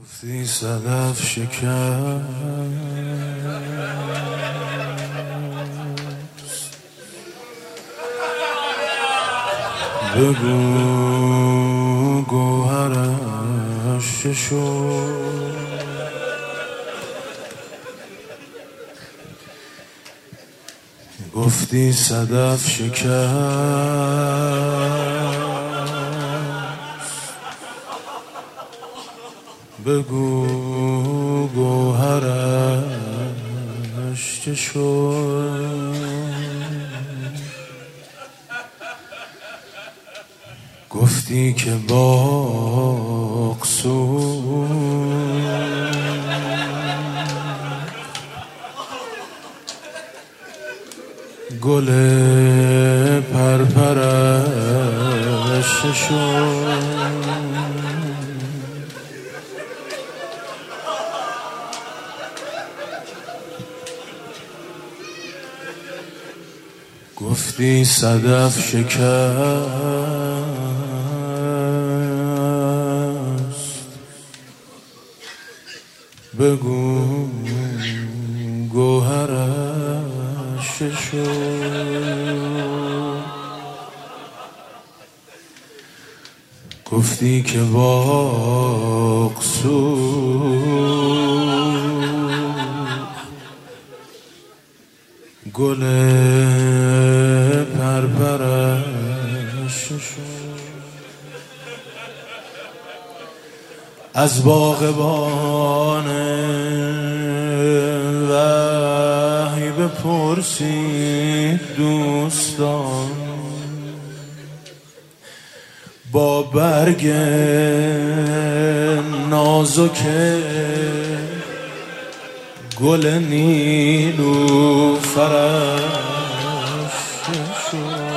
گفتی صدف شکست بگو گوهرش چه شد. گفتی صدف شکست بگو گوهرش چه شد. گفتی که باغ سوخت گل پرپرش چه شد. گفتی صدف شکست بگو گوهرش چه شد. گفتی که باغ سوخت گل پرپرش چه شد. از باغبان وحی بپرسید دوستان با برگ نازک گل نیلوفرش چه شد.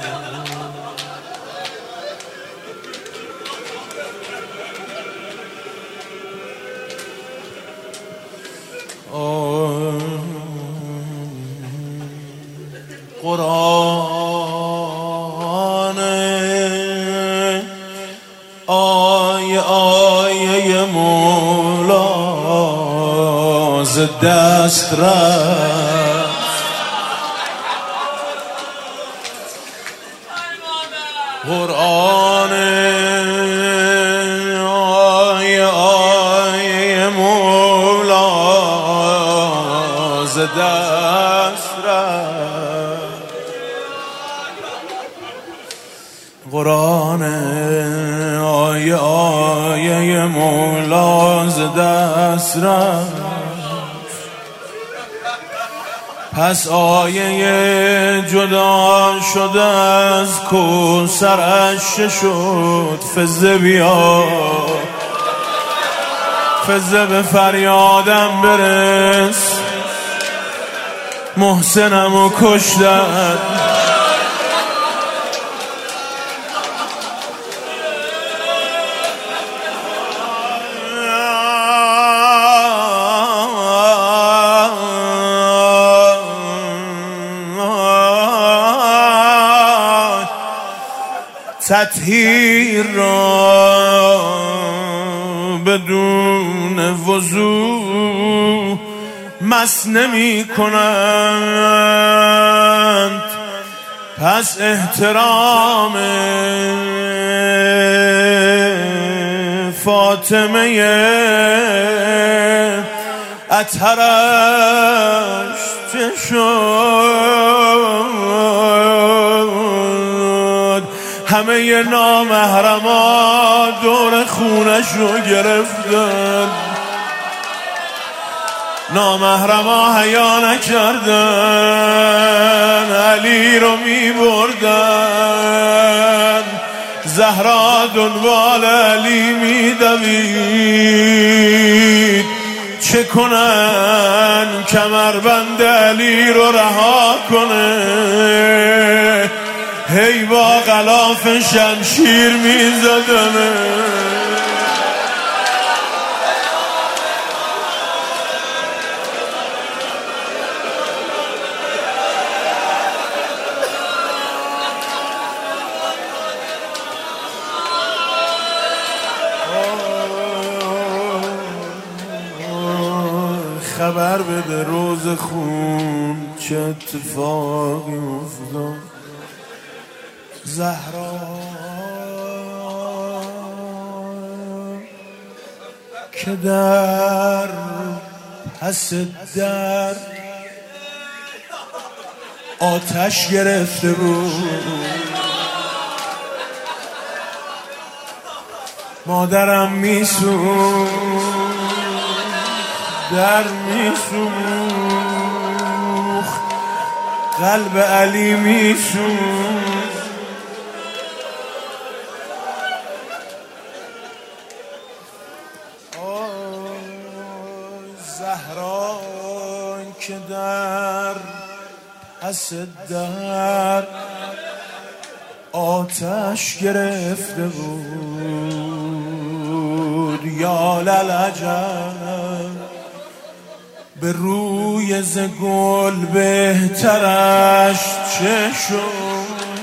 قرآن آیه مولا ز دست رفت. قرآن آیه مولا ز دست رفت. قرآن آیه مولا ز دست رفت. پس آیه جدا شده از کوثرش چه شد. فزه بیا فزه به فریادم برس محسنمو کشتن. تطهیر را بدون وضو مس نمی کنند. پس احترام فاطمه اطهرش چه شد. همه نامحرما دور خونش رو گرفتن. نامحرما حیا نکردن علی رو می بردن. زهرا دنبال علی می دوید. چه کنن کمربند علی رو رها کنه. هی با غلاف شمشیر می زدنه. خبر بده روز خون چه اتفاقی افتاد. زهرا که در پس در آتش گرفته بود، مادرم میسوخت، در میسوخت، قلب علی میسوخت. زهرا که در پس در آتش گرفته بود. یا للعجب به روی ز گل بهترش چه شد.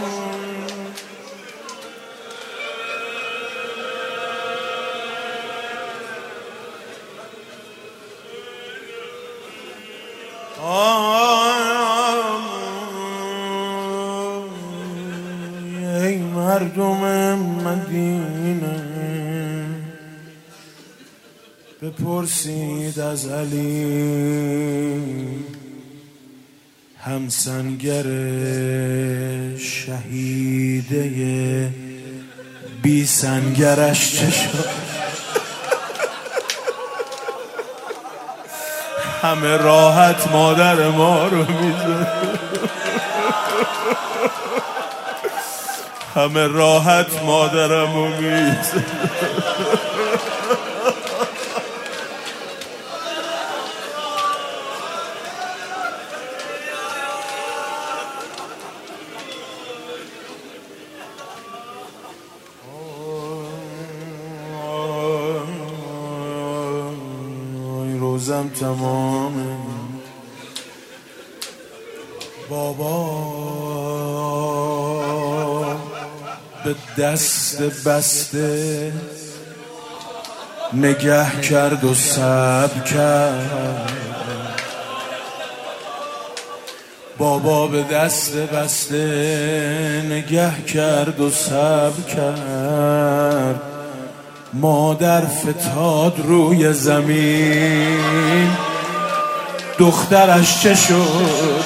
ای مردم مدینه بپرسید از علی همسنگر شهیده بی سنگرش چه شد. همه راحت مادر ما رو میزد، همه راحت مادرم رو میزد. روزم تمامه بابا به دست بسته نگه کرد و صبر کرد. بابا به دست بسته نگه کرد و صبر کرد. مادر فتاد روی زمین، دخترش چه شد؟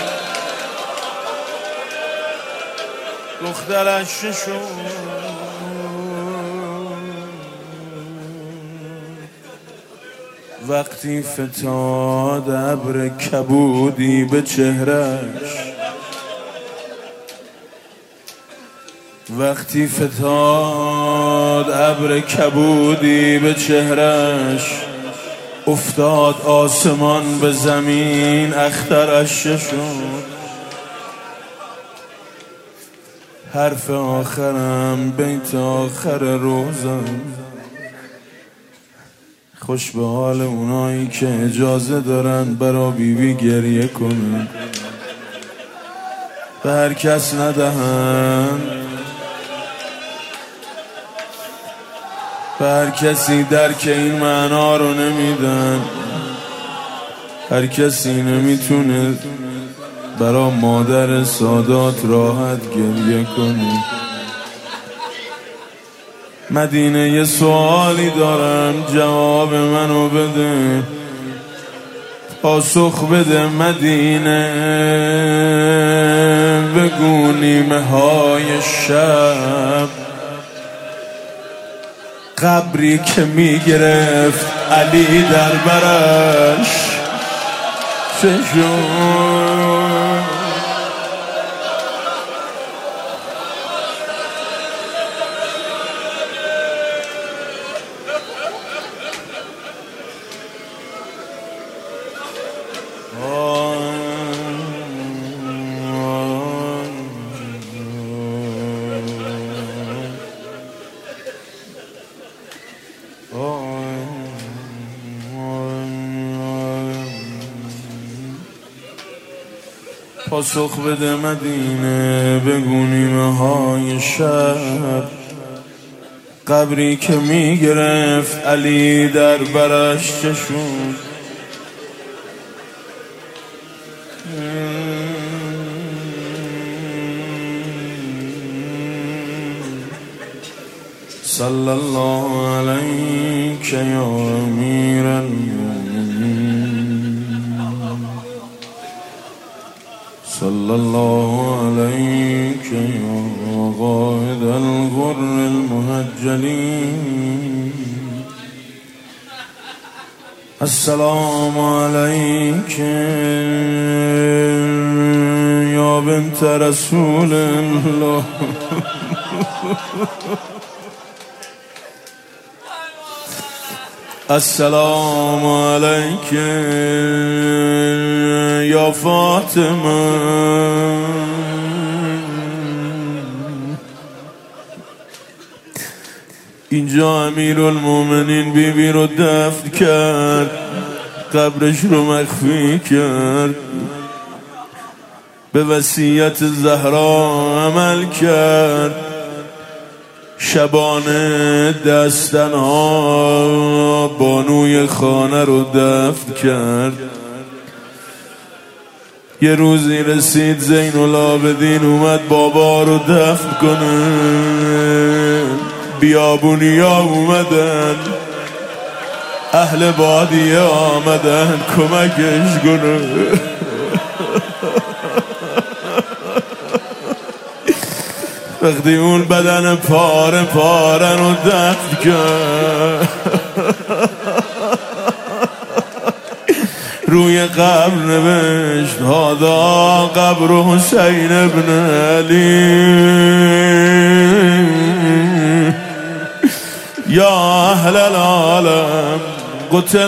دخترش چه شد؟ وقتی فتاد ابر کبودی به چهرش، وقتی فتاد ابر کبودی به چهرش، افتاد آسمان به زمین اخترش شد. حرف آخرم بیت آخر روزم، خوش به حال اونایی که اجازه دارن برا بیبی گریه کنن، به هر کس ندهن، به هر کسی درک این معنا رو نمیدن. هر کسی نمیتونه برا مادر سادات راحت گریه کنه. مدینه یه سوالی دارم جواب منو بده، پاسخ بده مدینه. بگو نیمه های شب قبری که میگرفت علی در برش چه شد؟ پاسخ بده مدینه. بگو نیمه های شب قبری که میگرفت علی در برش چه شد؟ صلى الله عليك يا أمير المؤمنين صلى الله عليك يا قائد الغر المهجلين السلام عليك يا بنت رسول الله السلام عليك يا فاطمة اینجا امیرالمومنین بیبی رو دفن کرد، قبرش رو مخفی کرد، به وصیت زهرا عمل کرد، شبانه دستنها بانوی خانه رو دفن کرد. یه روزی رسید زین العابدین اومد بابا رو دفن کنه، بیابونیا اومدن، اهل بادیه آمدن کمکش کنه. وقتی اون بدن پاره پاره رو دفن کرد، روی قبر نوشت هادا قبر حسین ابن علی یا اهل العالم قتل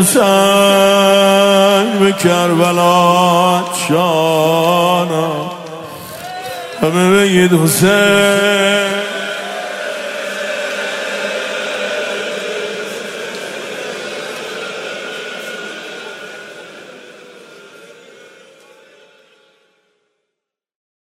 الحسین به کربلا شانا. همه بگید حسین